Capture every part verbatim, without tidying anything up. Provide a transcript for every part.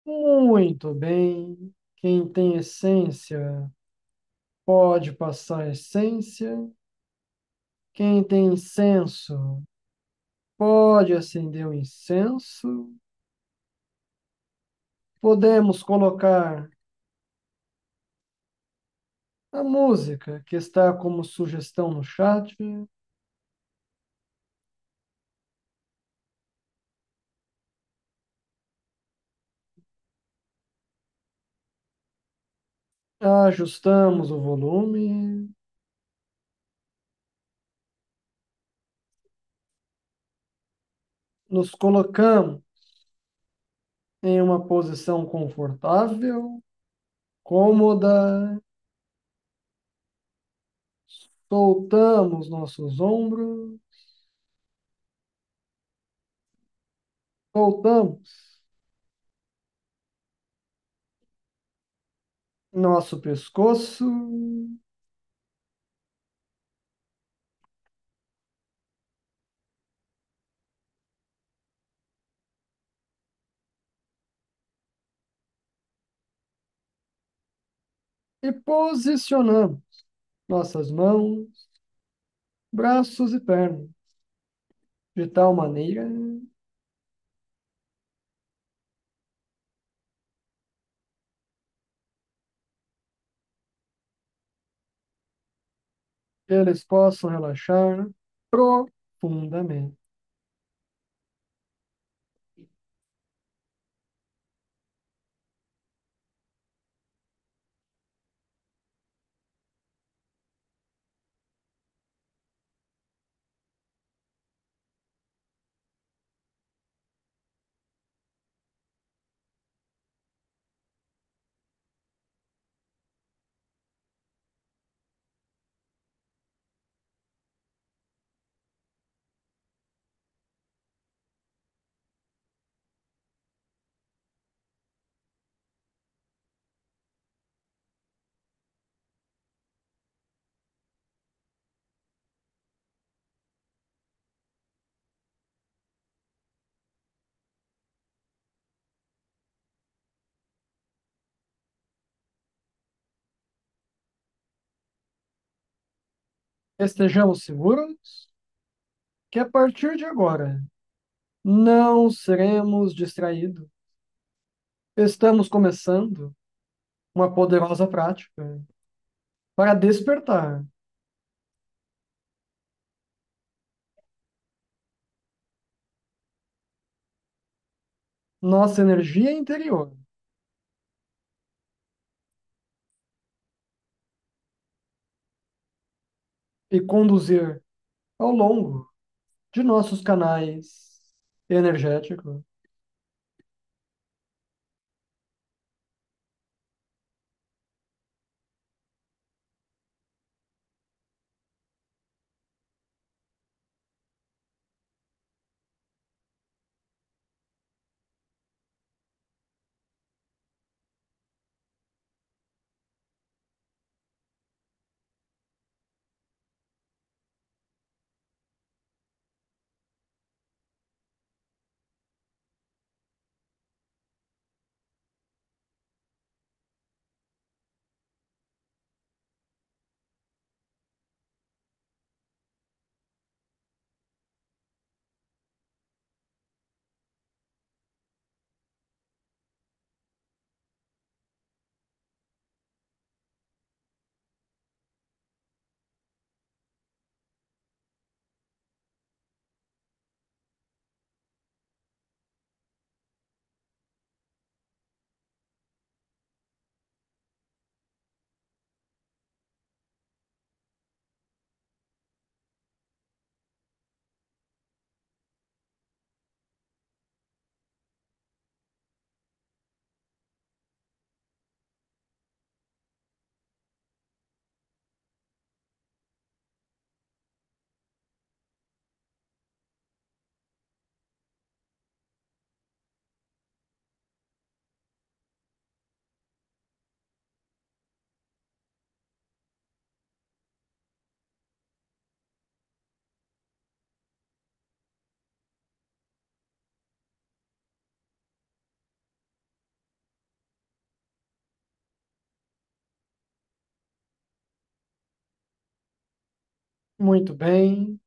Muito bem. Quem tem essência pode passar essência. Quem tem incenso pode acender o incenso. Podemos colocar a música que está como sugestão no chat. Ajustamos o volume. Nos colocamos em uma posição confortável, cômoda. Soltamos nossos ombros. Soltamos nosso pescoço. E posicionamos nossas mãos, braços e pernas de tal maneira que eles possam relaxar profundamente. Estejamos seguros que a partir de agora não seremos distraídos. Estamos começando uma poderosa prática para despertar nossa energia interior e conduzir ao longo de nossos canais energéticos. Muito bem.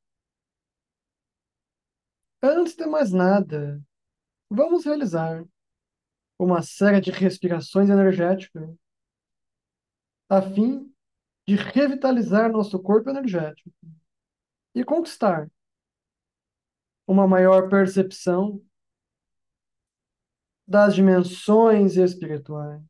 Antes de mais nada, vamos realizar uma série de respirações energéticas a fim de revitalizar nosso corpo energético e conquistar uma maior percepção das dimensões espirituais.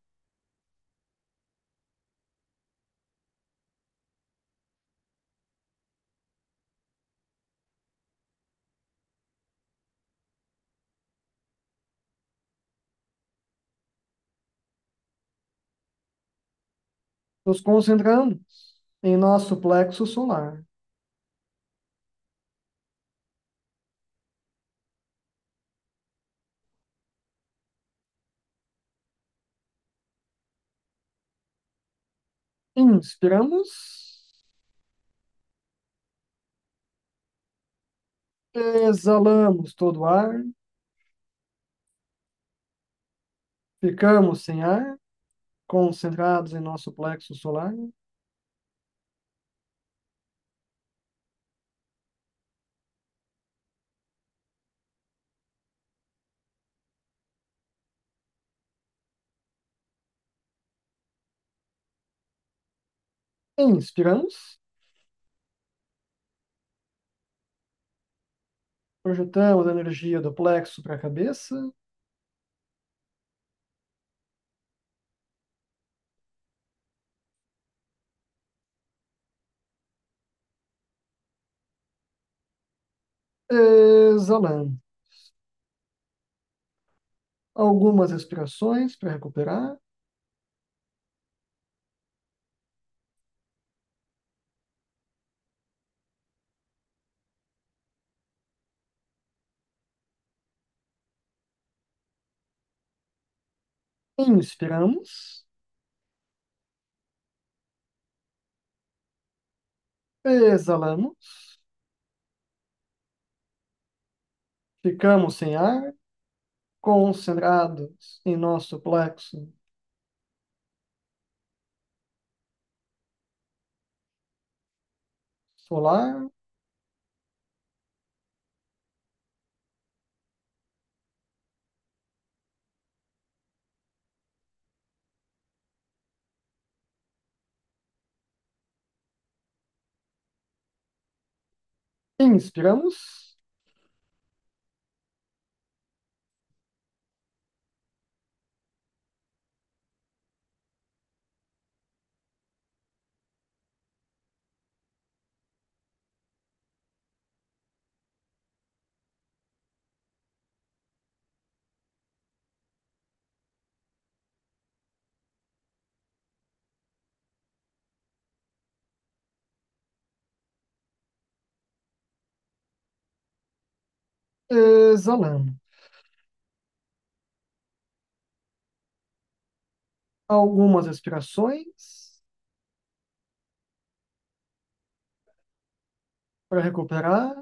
Nos concentramos em nosso plexo solar. Inspiramos, exalamos todo o ar, ficamos sem ar, concentrados em nosso plexo solar. Inspiramos, projetamos a energia do plexo para a cabeça. Exalando. Algumas respirações para recuperar. Inspiramos, exalamos, ficamos sem ar, concentrados em nosso plexo solar. Inspiramos, exalando. Algumas respirações para recuperar.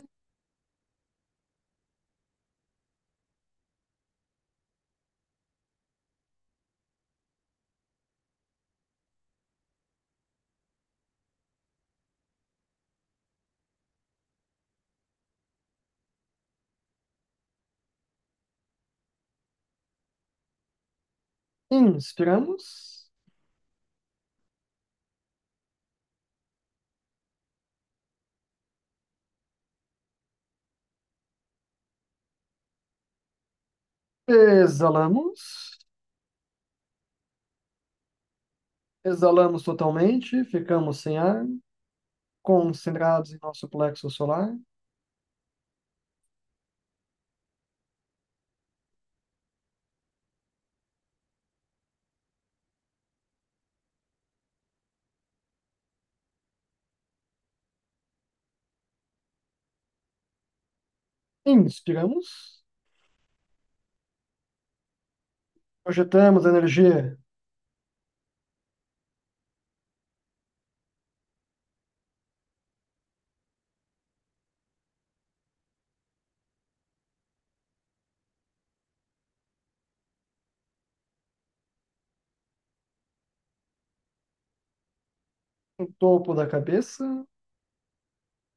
Inspiramos, exalamos, exalamos totalmente, ficamos sem ar, concentrados em nosso plexo solar. Inspiramos, projetamos a energia no topo da cabeça.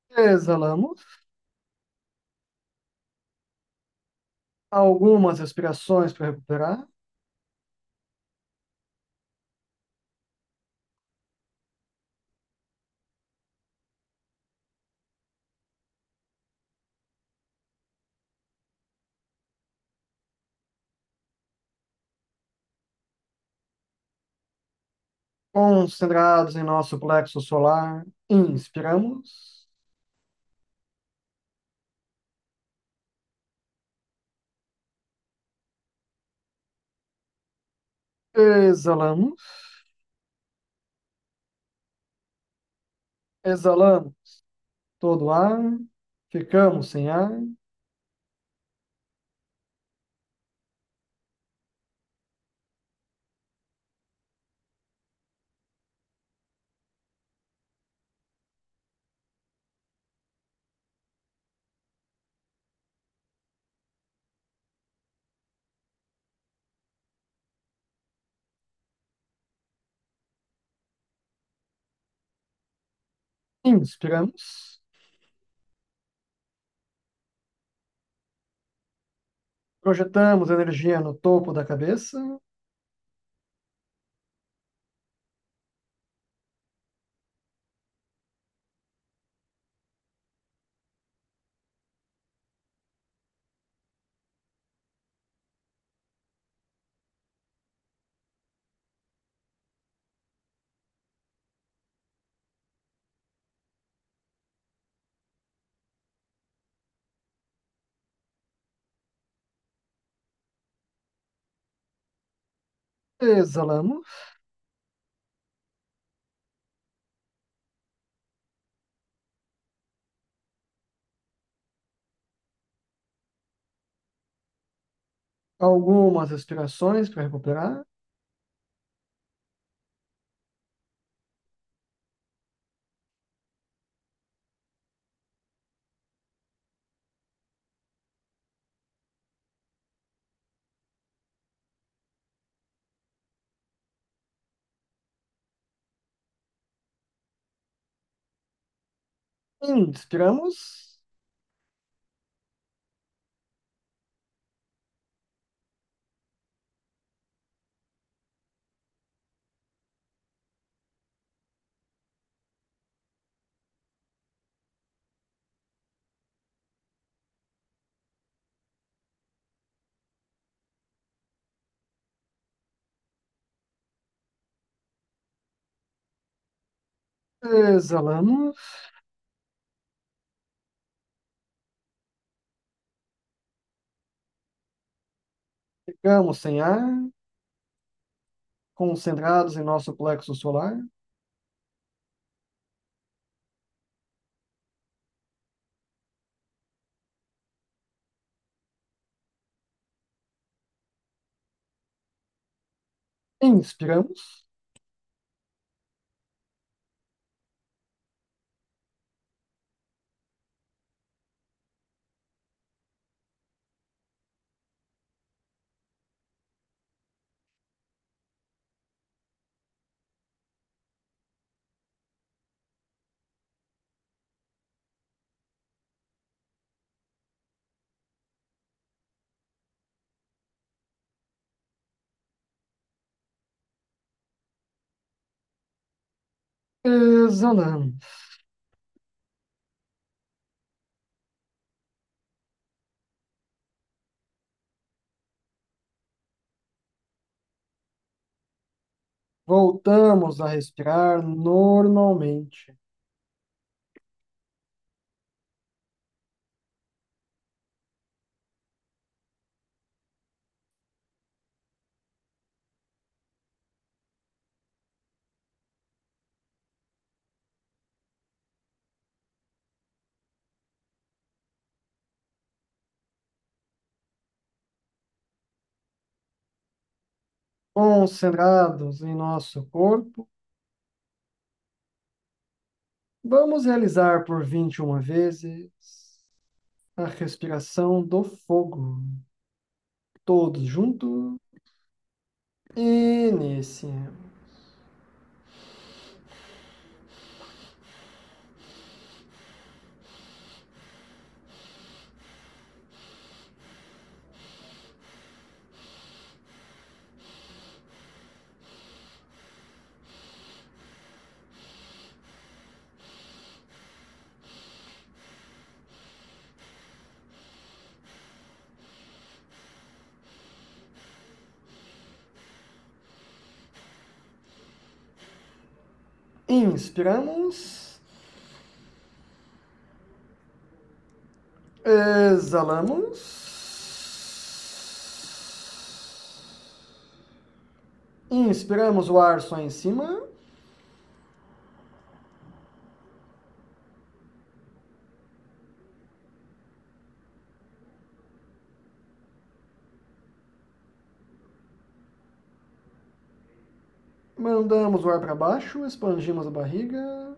Exalamos. Algumas respirações para recuperar. Concentrados em nosso plexo solar, inspiramos. Exalamos. Exalamos todo o ar. Ficamos sem ar. Inspiramos. Projetamos energia no topo da cabeça. Exalamos. Algumas respirações para recuperar. Inspiramos. Exalamos. Ficamos sem ar. Concentrados em nosso plexo solar. Inspiramos. Exalamos. Voltamos a respirar normalmente. Concentrados em nosso corpo, vamos realizar por vinte e uma vezes a respiração do fogo. Todos juntos. Iniciemos. Inspiramos. Exalamos. Inspiramos o ar só em cima. Mandamos o ar para baixo, expandimos a barriga.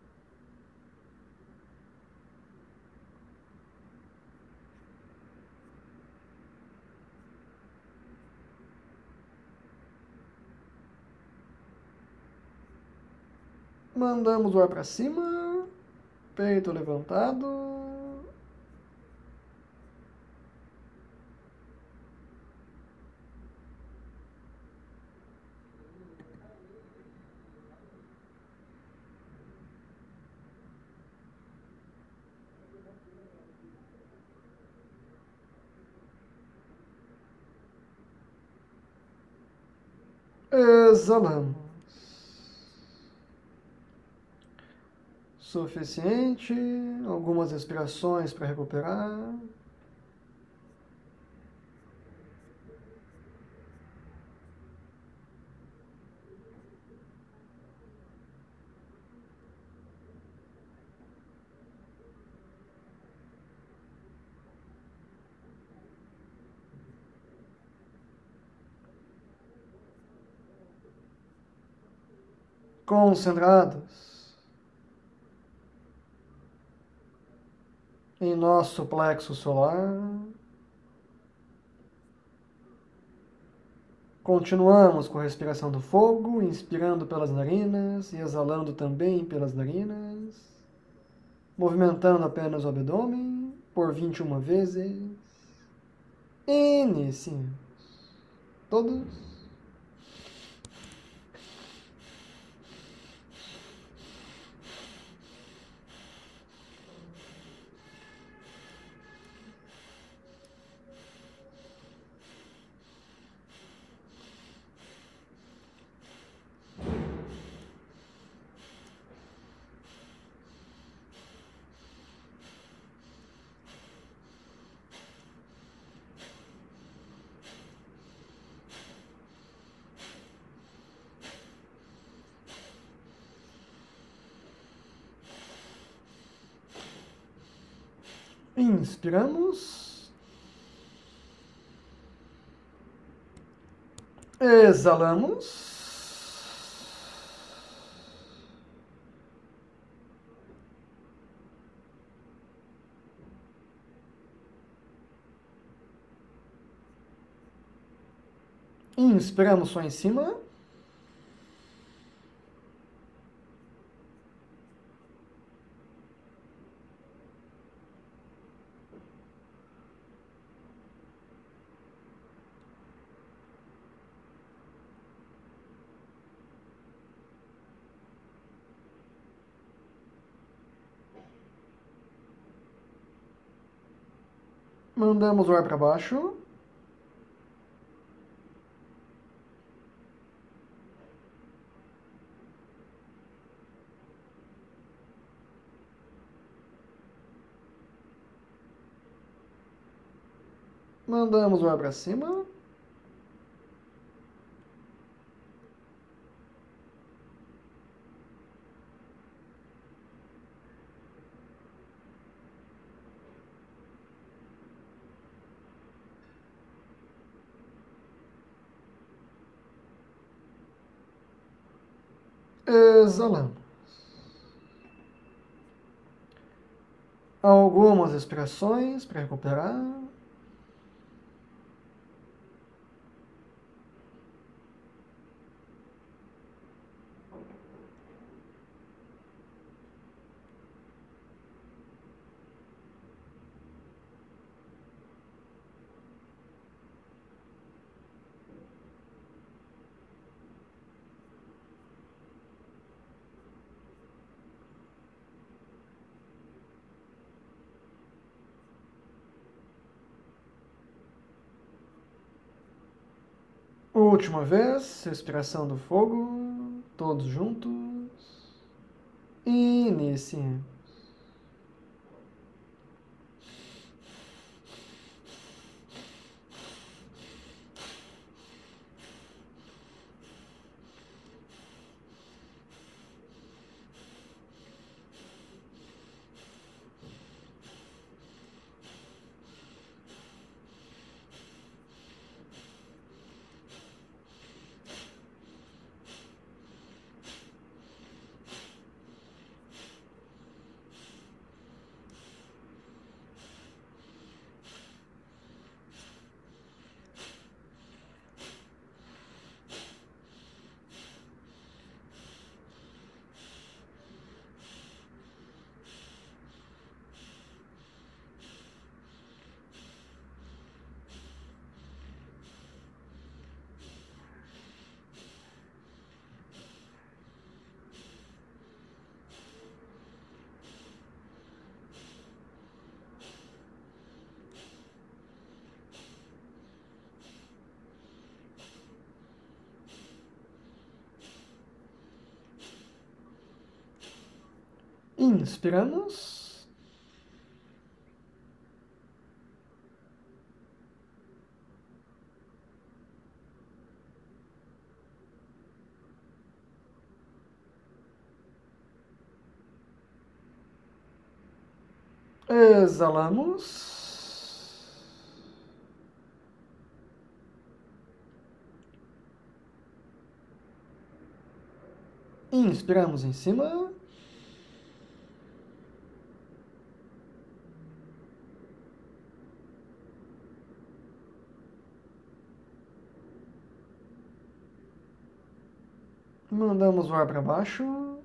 Mandamos o ar para cima. Peito levantado. Exalamos. Suficiente. Algumas respirações para recuperar. Concentrados em nosso plexo solar. Continuamos com a respiração do fogo, inspirando pelas narinas e exalando também pelas narinas, movimentando apenas o abdômen por vinte e uma vezes. Iniciemos. Todos. Inspiramos. Exalamos. Inspiramos só em cima. Mandamos o ar para baixo. Mandamos o ar para cima. Exalamos. Algumas respirações para recuperar. Última vez, respiração do fogo, todos juntos. Iniciemos. Inspiramos. Exalamos. Inspiramos em cima. Mandamos o ar para baixo.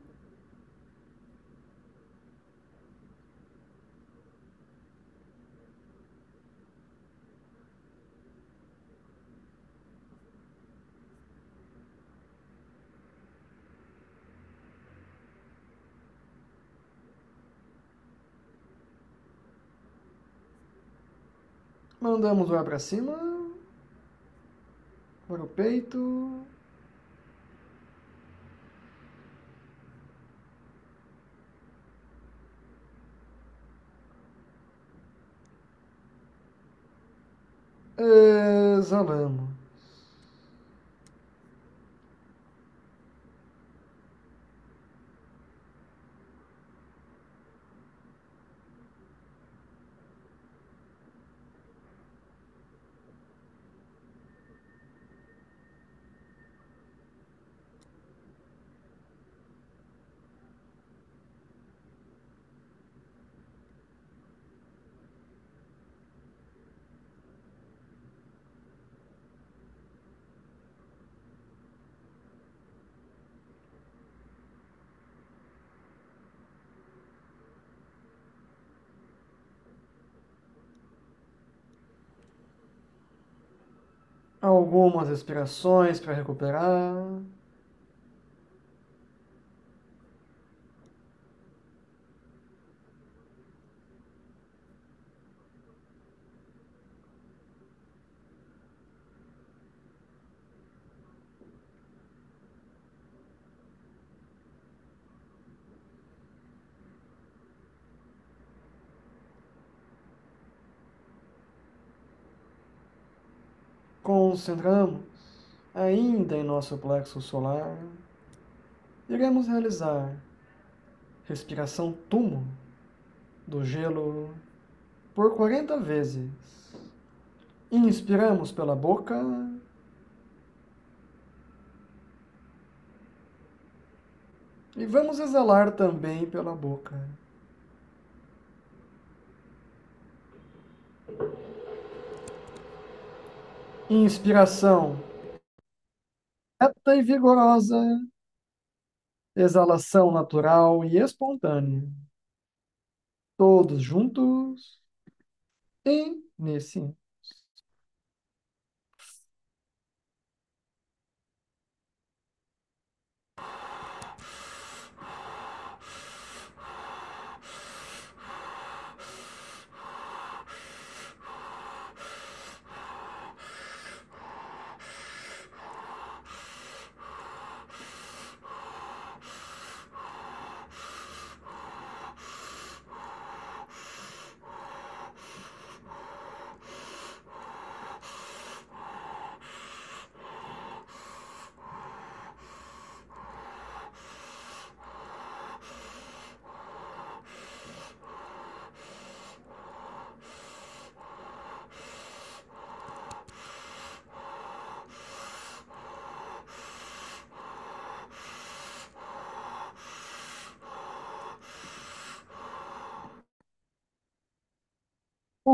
Mandamos o ar para cima. Para o peito. Exalamos. Algumas respirações para recuperar. Concentramos ainda em nosso plexo solar. Iremos realizar respiração túmulo do gelo por quarenta vezes. Inspiramos pela boca. E vamos exalar também pela boca. Inspiração reta e vigorosa. Exalação natural e espontânea. Todos juntos. E nesse.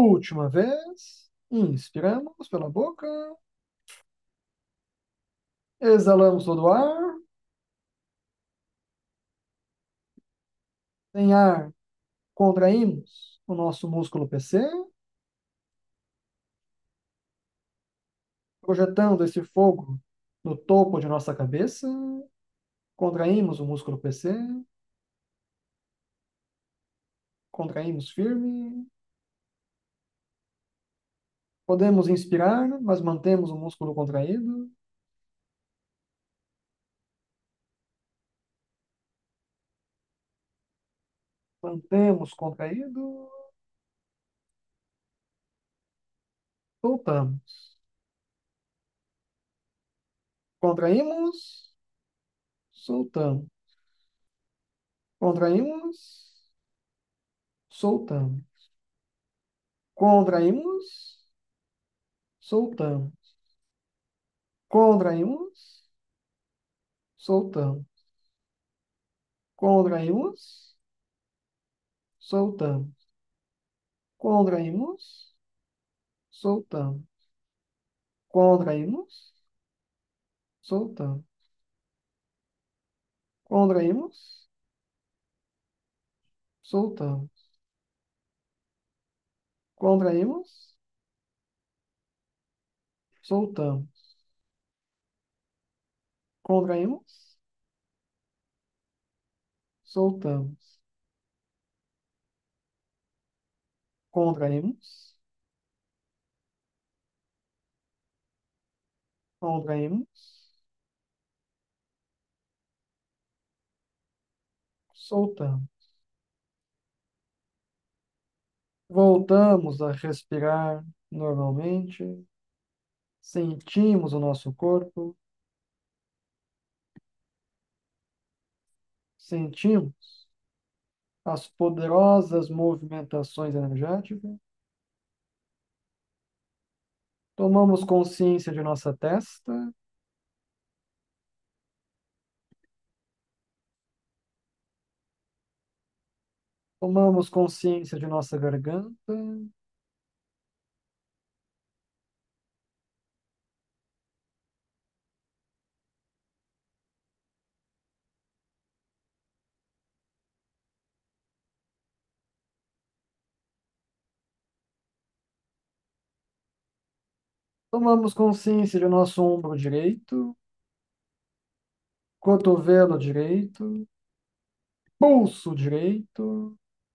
Última vez. Inspiramos pela boca. Exalamos todo o ar. Sem ar, contraímos o nosso músculo P C, projetando esse fogo no topo de nossa cabeça. Contraímos o músculo P C. Contraímos firme. Podemos inspirar, mas mantemos o músculo contraído. Mantemos contraído. Soltamos. Contraímos. Soltamos. Contraímos. Soltamos. Contraímos. Soltamos. Contraímos. Soltamos. Contraímos. Soltamos. Contraímos. Soltamos. Contraímos. Soltamos. Contraímos. Soltamos. Contraímos. Soltamos. Contraímos. Soltamos. Contraímos. Contraímos. Soltamos. Voltamos a respirar normalmente. Sentimos o nosso corpo. Sentimos as poderosas movimentações energéticas. Tomamos consciência de nossa testa. Tomamos consciência de nossa garganta. Tomamos consciência de nosso ombro direito, cotovelo direito, pulso direito,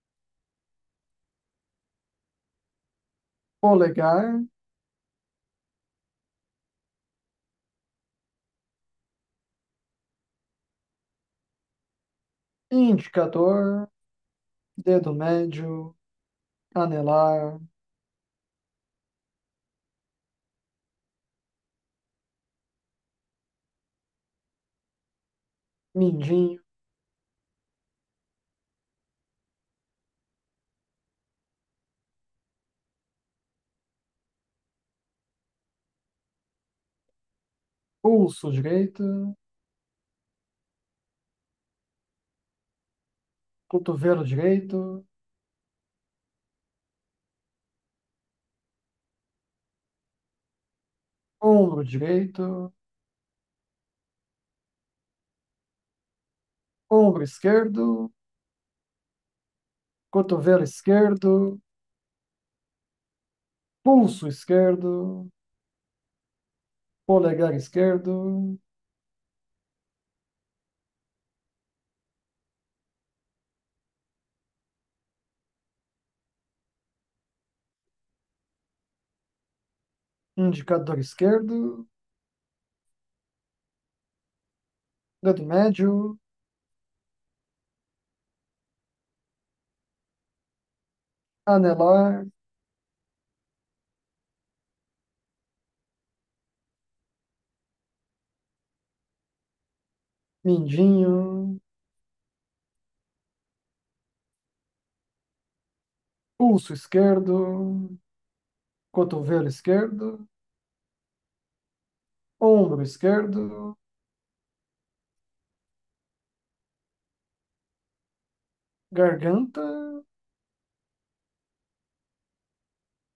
polegar, indicador, dedo médio, anelar, mindinho, pulso direito, cotovelo direito, ombro direito, ombro esquerdo, cotovelo esquerdo, pulso esquerdo, polegar esquerdo, indicador esquerdo, dedo médio, anelar, mindinho, pulso esquerdo, cotovelo esquerdo, ombro esquerdo, garganta,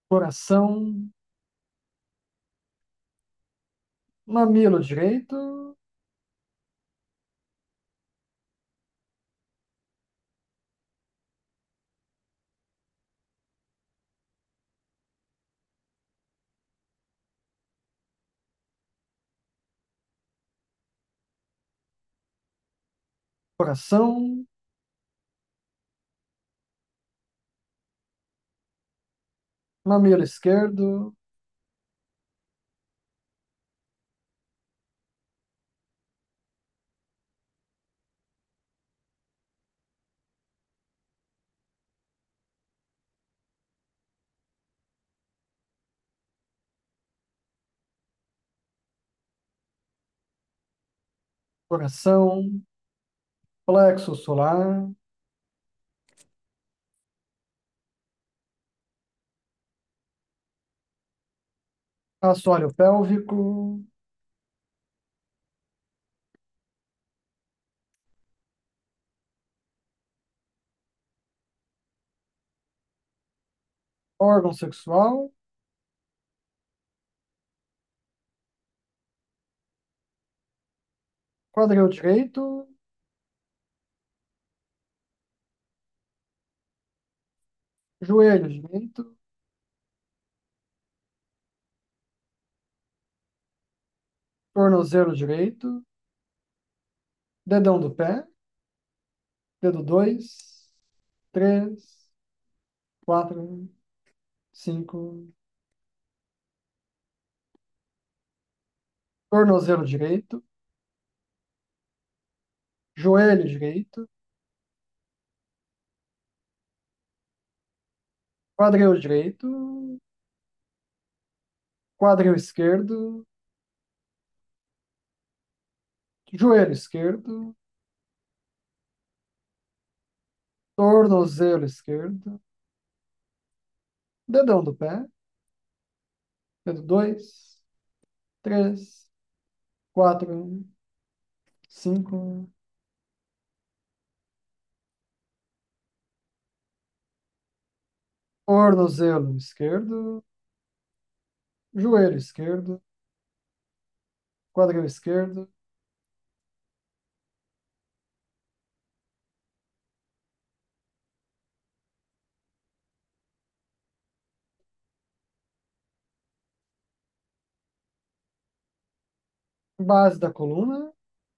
coração, mamilo direito, coração, mamilo esquerdo, coração, plexo solar, assoalho pélvico, órgão sexual, quadril direito, joelho direito, tornozelo direito, dedão do pé, dedo dois, três, quatro, cinco, tornozelo direito, joelho direito, quadril direito, quadril esquerdo, joelho esquerdo, tornozelo esquerdo, dedão do pé, dedo dois, três, quatro, cinco, tornozelo esquerdo, joelho esquerdo, quadril esquerdo, base da coluna,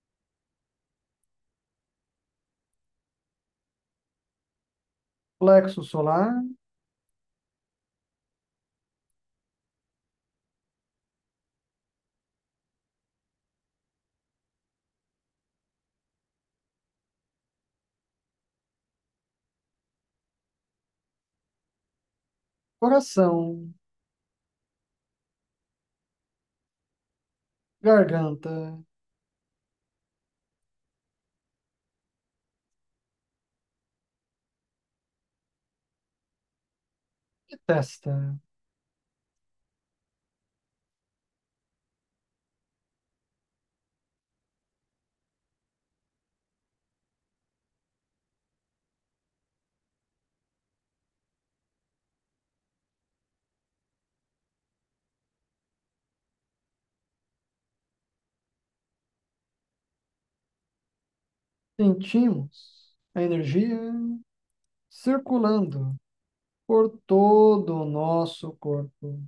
plexo solar, coração, garganta e testa. Sentimos a energia circulando por todo o nosso corpo.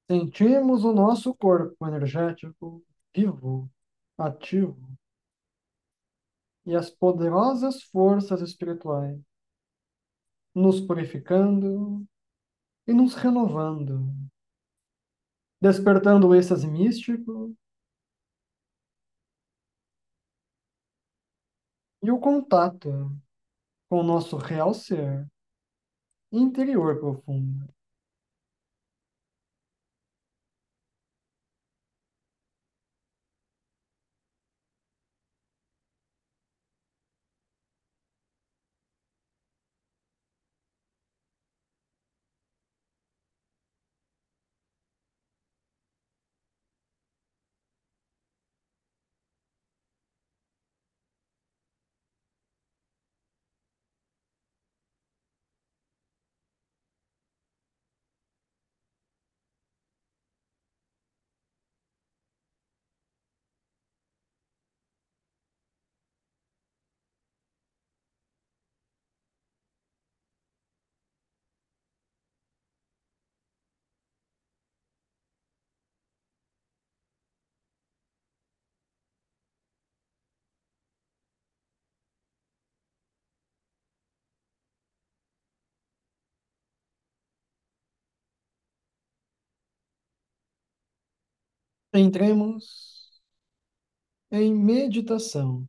Sentimos o nosso corpo energético vivo, ativo, e as poderosas forças espirituais nos purificando e nos renovando, despertando o êxtase místico e o contato com o nosso real ser interior profundo. Entremos em meditação.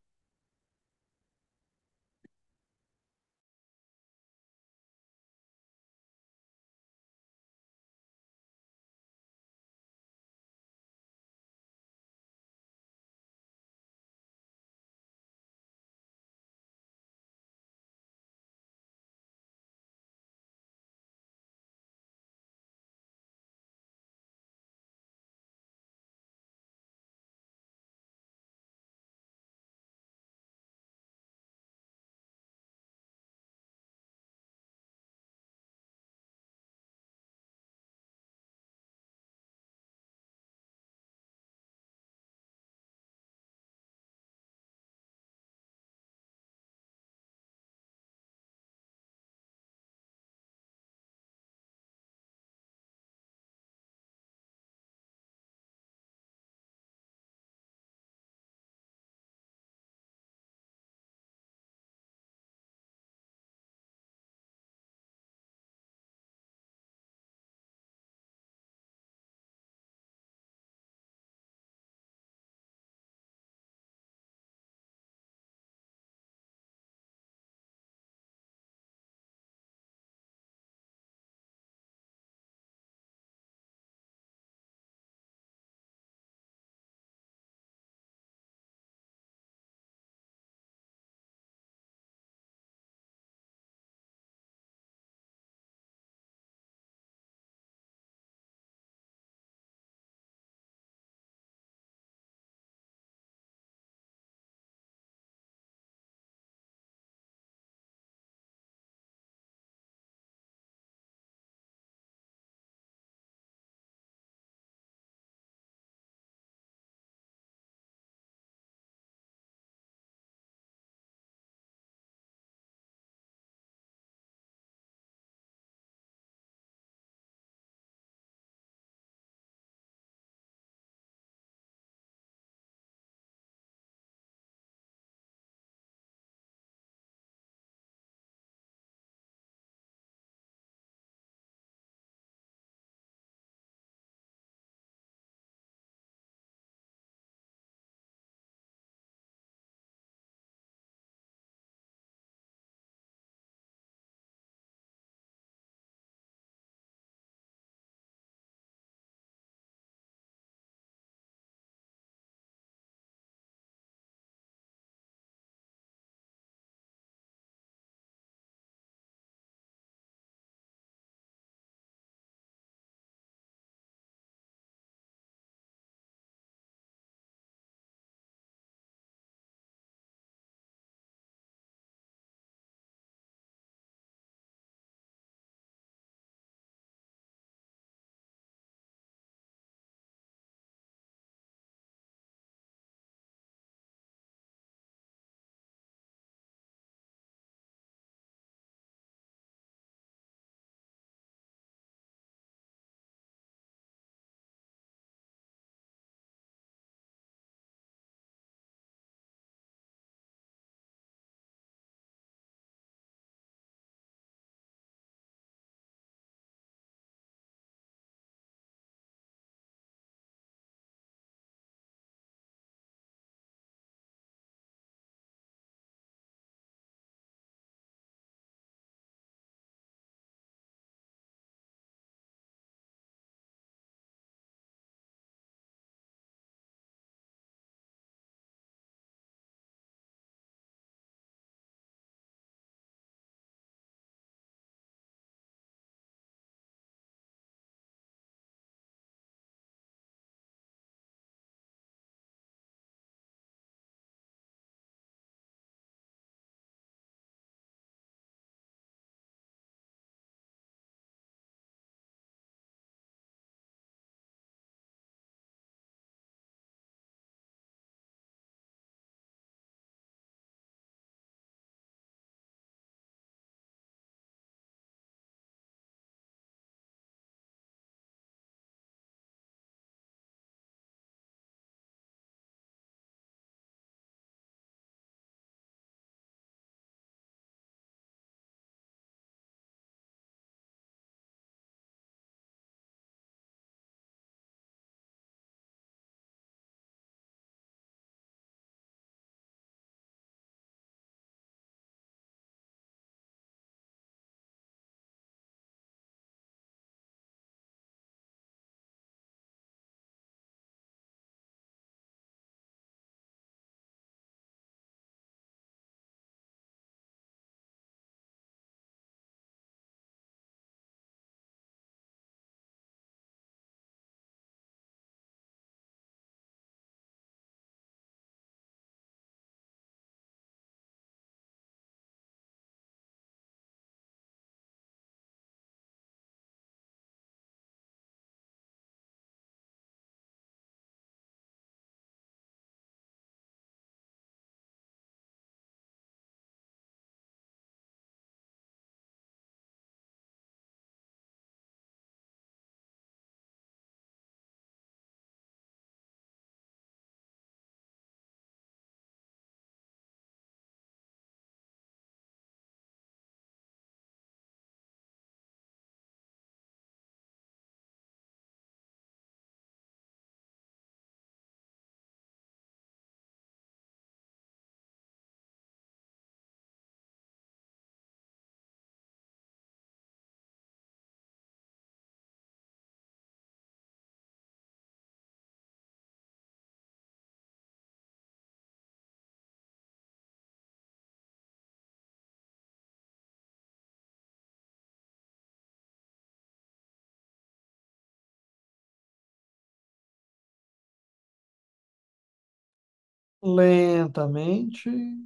Lentamente,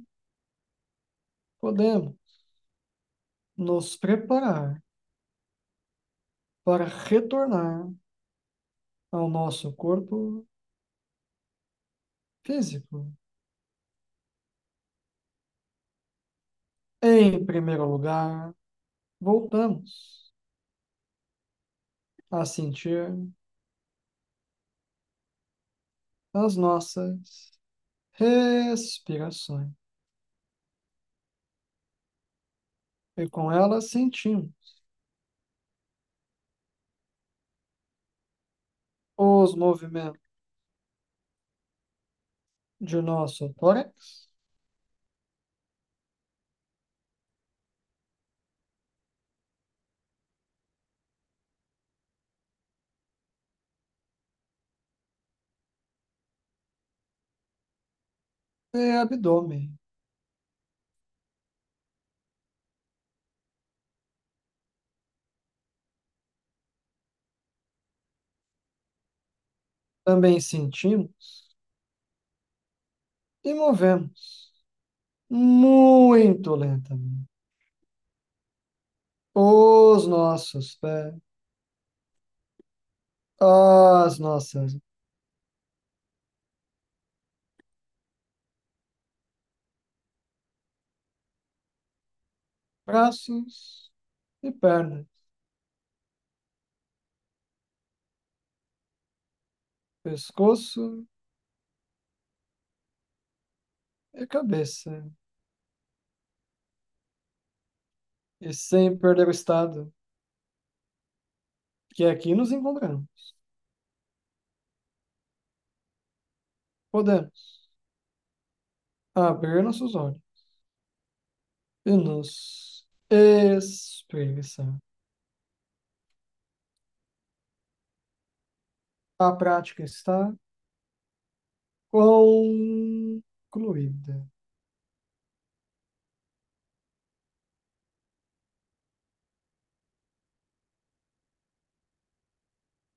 podemos nos preparar para retornar ao nosso corpo físico. Em primeiro lugar, voltamos a sentir as nossas respirações. E com elas sentimos os movimentos de nosso tórax e abdômen. Também sentimos e movemos muito lentamente os nossos pés, as nossas braços e pernas, pescoço e cabeça. E sem perder o estado que aqui nos encontramos. Podemos abrir nossos olhos e nos espreguiçar. A prática está concluída.